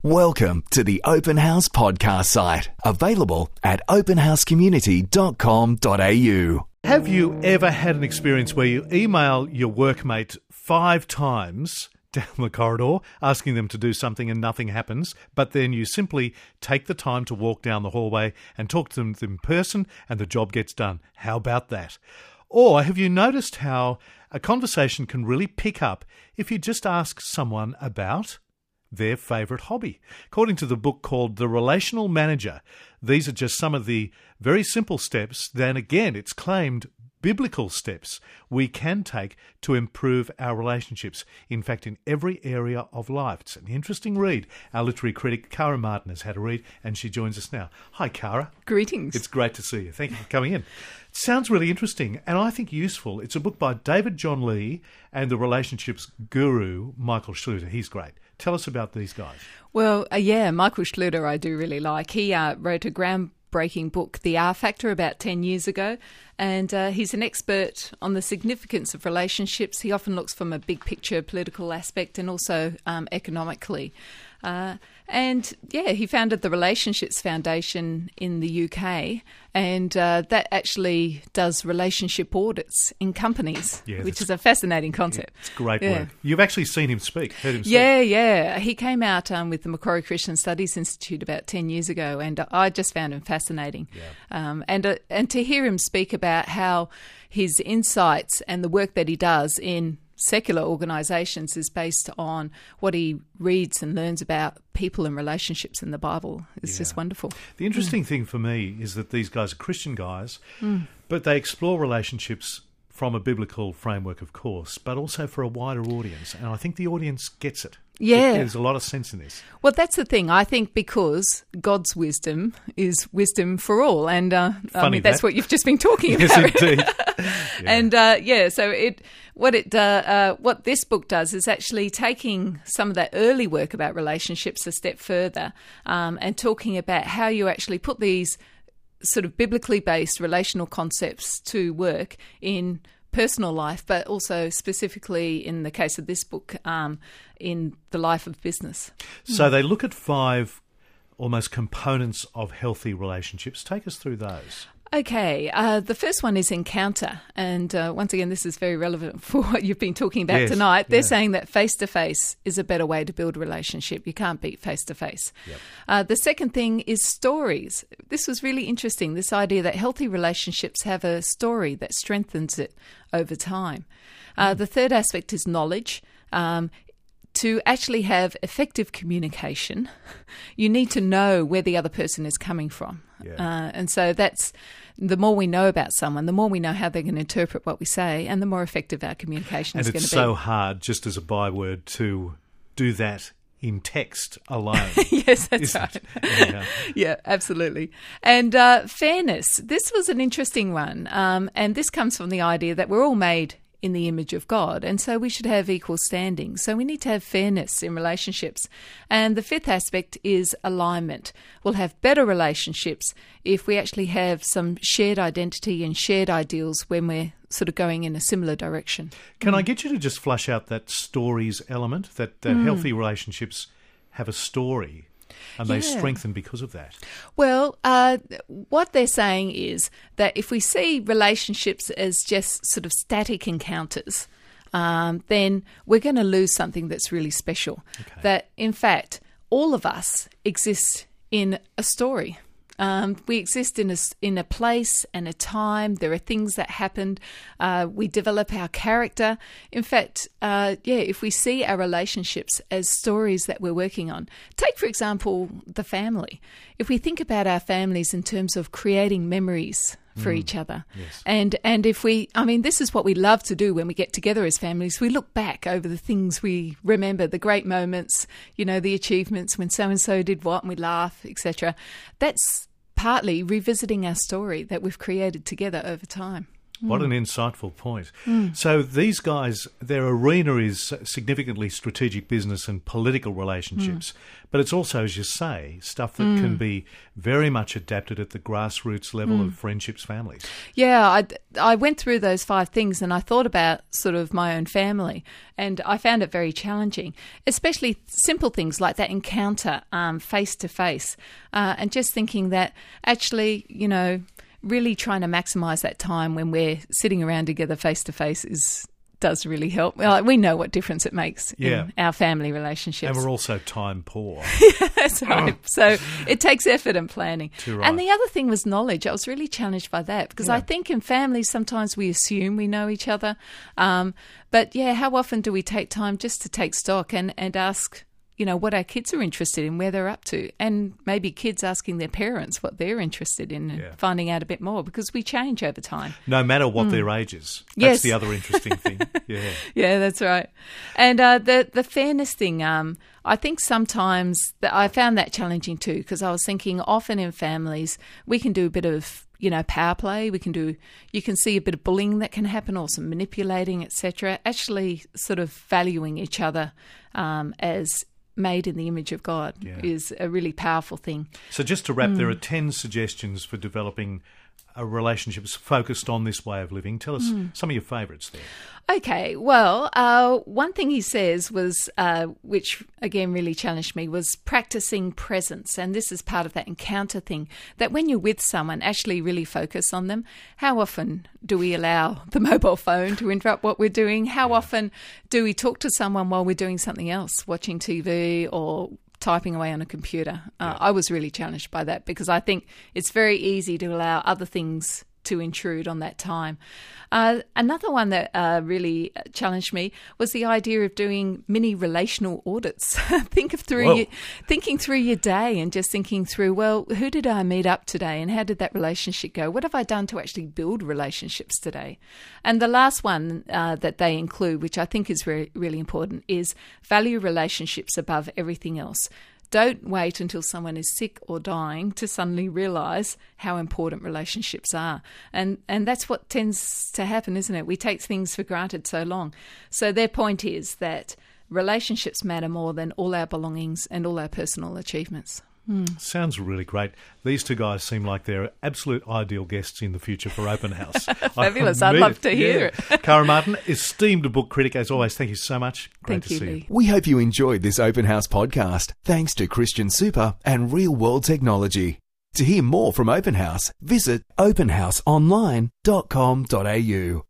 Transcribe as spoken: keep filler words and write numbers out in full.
Welcome to the Open House podcast site, available at open house community dot com dot a u. Have you ever had an experience where you email your workmate five times down the corridor asking them to do something and nothing happens, but then you simply take the time to walk down the hallway and talk to them in person and the job gets done? How about that? Or have you noticed how a conversation can really pick up if you just ask someone about their favourite hobby? According to the book called The Relational Manager, these are just some of the very simple steps, then again, it's claimed biblical steps we can take to improve our relationships. In fact, in every area of life. It's an interesting read. Our literary critic, Cara Martin, has had a read, and she joins us now. Hi, Cara. Greetings. It's great to see you. Thank you for coming in. It sounds really interesting, and I think useful. It's a book by David John Lee and the relationships guru, Michael Schluter. He's great. Tell us about these guys. Well, uh, yeah, Michael Schluter I do really like. He uh, wrote a groundbreaking book, The R Factor, about ten years ago, and uh, he's an expert on the significance of relationships. He often looks from a big picture political aspect and also um, economically. Uh, and, yeah, he founded the Relationships Foundation in the U K, and uh, that actually does relationship audits in companies, yeah, which is a fascinating concept. It's great yeah. work. You've actually seen him speak, heard him speak. Yeah, yeah. He came out um, with the Macquarie Christian Studies Institute about ten years ago, and I just found him fascinating. Yeah. Um, and, uh, and to hear him speak about how his insights and the work that he does in secular organisations is based on what he reads and learns about people and relationships in the Bible. It's yeah. just wonderful. The interesting mm. thing for me is that these guys are Christian guys, mm. but they explore relationships from a biblical framework, of course, but also for a wider audience. And I think the audience gets it. Yeah. There's a lot of sense in this. Well, that's the thing. I think because God's wisdom is wisdom for all. And uh, I mean, that's that. what you've just been talking about. Yes, indeed. Yeah. And uh, yeah, so it what it uh, uh, what this book does is actually taking some of that early work about relationships a step further um, and talking about how you actually put these sort of biblically based relational concepts to work in personal life, but also specifically in the case of this book, um, in the life of business. So they look at five almost components of healthy relationships. Take us through those. Okay, uh, the first one is encounter. And uh, once again, this is very relevant for what you've been talking about yes, tonight. They're yeah. saying that face-to-face is a better way to build a relationship. You can't beat face-to-face. Yep. Uh, the second thing is stories. This was really interesting, this idea that healthy relationships have a story that strengthens it over time. Uh, mm. The third aspect is knowledge. Um, To actually have effective communication, you need to know where the other person is coming from. Yeah. Uh, and so that's the more we know about someone, the more we know how they're going to interpret what we say, and the more effective our communication and is going to be. be. And it's so hard, just as a byword, to do that in text alone. Yes, that's right. Yeah. Yeah, absolutely. And uh, fairness. This was an interesting one. Um, and this comes from the idea that we're all made in the image of God, and so we should have equal standing. So we need to have fairness in relationships. And the fifth aspect is alignment. We'll have better relationships if we actually have some shared identity and shared ideals when we're sort of going in a similar direction. Can mm. I get you to just flush out that stories element, that, that mm. healthy relationships have a story? And they yeah. strengthen because of that. Well, uh, what they're saying is that if we see relationships as just sort of static encounters, um, then we're going to lose something that's really special. Okay. That, in fact, all of us exist in a story. Um, we exist in a, in a place and a time. There are things that happened. Uh, we develop our character. In fact, uh, yeah, if we see our relationships as stories that we're working on, take, for example, the family. If we think about our families in terms of creating memories for mm, each other. Yes. And and if we, I mean, this is what we love to do when we get together as families. We look back over the things we remember, the great moments, you know, the achievements when so-and-so did what, and we laugh, et cetera. That's partly revisiting our story that we've created together over time. What an insightful point. Mm. So these guys, their arena is significantly strategic business and political relationships, mm. but it's also, as you say, stuff that mm. can be very much adapted at the grassroots level mm. of friendships, families. Yeah, I, I went through those five things and I thought about sort of my own family, and I found it very challenging, especially simple things like that encounter um, face-to-face, uh, and just thinking that actually, you know, really trying to maximise that time when we're sitting around together face-to-face is does really help. Well, we know what difference it makes yeah. in our family relationships. And we're also time poor. Yeah, that's right. So it takes effort and planning. Too right. And the other thing was knowledge. I was really challenged by that because yeah. I think in families sometimes we assume we know each other. Um, but, yeah, how often do we take time just to take stock and, and ask, you know, what our kids are interested in, where they're up to, and maybe kids asking their parents what they're interested in and yeah. finding out a bit more, because we change over time. No matter what mm. their age is. That's yes. the other interesting thing. Yeah, yeah, that's right. And uh, the the fairness thing, um, I think sometimes that I found that challenging too, because I was thinking often in families we can do a bit of, you know, power play. We can do, you can see a bit of bullying that can happen, or some manipulating, et cetera. Actually, sort of valuing each other um, as made in the image of God yeah. is a really powerful thing. So just to wrap, mm. there are ten suggestions for developing a relationships focused on this way of living. Tell us mm. some of your favourites there. Okay, well, uh, one thing he says was, uh, which again really challenged me, was practicing presence. And this is part of that encounter thing, that when you're with someone, actually really focus on them. How often do we allow the mobile phone to interrupt what we're doing? How yeah. often do we talk to someone while we're doing something else, watching T V or typing away on a computer? Uh, yeah. I was really challenged by that, because I think it's very easy to allow other things to intrude on that time. Uh, another one that uh, really challenged me was the idea of doing mini relational audits. Think of through your, thinking through your day and just thinking through, well, who did I meet up today and how did that relationship go? What have I done to actually build relationships today? And the last one uh, that they include, which I think is re- really important, is value relationships above everything else. Don't wait until someone is sick or dying to suddenly realise how important relationships are. And and that's what tends to happen, isn't it? We take things for granted so long. So their point is that relationships matter more than all our belongings and all our personal achievements. Mm. Sounds really great. These two guys seem like they're absolute ideal guests in the future for Open House. Fabulous. I'd love to hear yeah. it. Cara Martin, esteemed book critic, as always, thank you so much. Great thank to you, see Lee. you. We hope you enjoyed this Open House podcast, thanks to Christian Super and Real World Technology. To hear more from Open House, visit open house online dot com dot a u.